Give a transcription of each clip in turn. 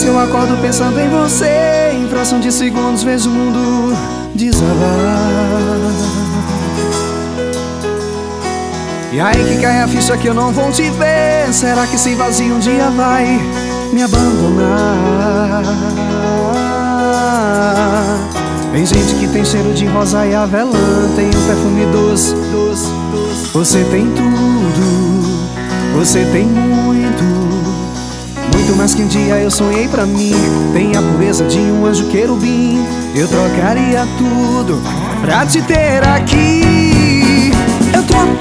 que eu acordo pensando em você, em fração de segundos vejo o mundo desabar. E aí que cai a ficha que eu não vou te ver. Será que esse vazio um dia vai me abandonar? Tem gente que tem cheiro de rosa e avelã, tem um perfume doce, doce, doce. Você tem tudo, você tem muito, muito mais que um dia eu sonhei pra mim. Tem a pureza de um anjo querubim. Eu trocaria tudo pra te ter aqui. Eu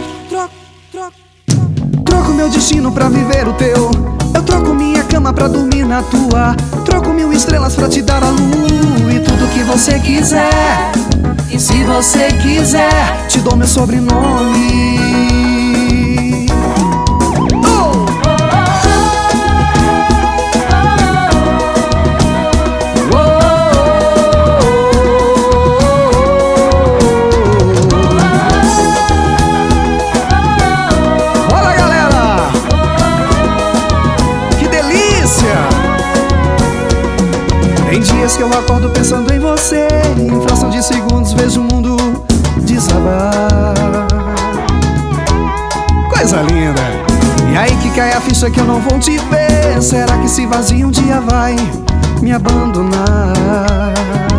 troco meu destino pra viver o teu. Eu troco minha cama pra dormir na tua. Troco 1000 estrelas pra te dar a luz e tudo que você quiser. E se você quiser, te dou meu sobrenome. Tem dias que eu acordo pensando em você, em fração de segundos vejo o mundo desabar. Coisa linda. E aí que cai a ficha que eu não vou te ver. Será que esse vazio um dia vai me abandonar?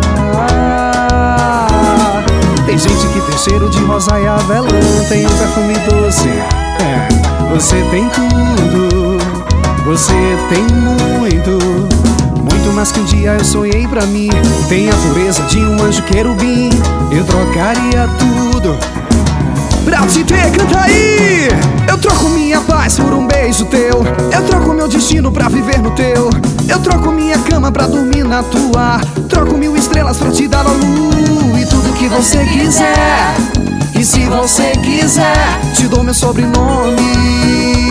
Tem gente que tem cheiro de rosa e avelã, tem um perfume doce. Você tem tudo, você tem muito, muito mais que um dia eu sonhei pra mim. Tem a pureza de um anjo querubim. Eu trocaria tudo pra te ter, canta aí! Eu troco minha paz por um beijo teu. Eu troco meu destino pra viver no teu. Eu troco minha cama pra dormir na tua. Troco 1000 estrelas pra te dar a luz e tudo que você quiser. E se você quiser, te dou meu sobrenome.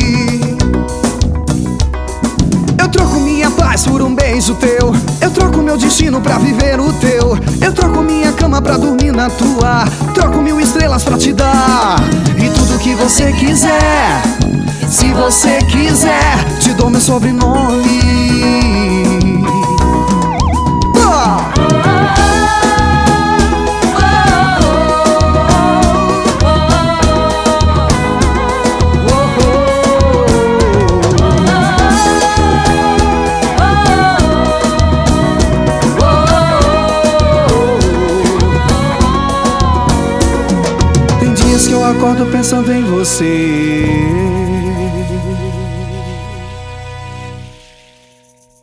Eu troco minha paz por um beijo teu. Eu troco meu destino pra viver o teu. Eu troco minha cama pra dormir na tua. Troco 1000 estrelas pra te dar e tudo que você quiser. Se você quiser, te dou meu sobrenome. Que eu acordo pensando em você.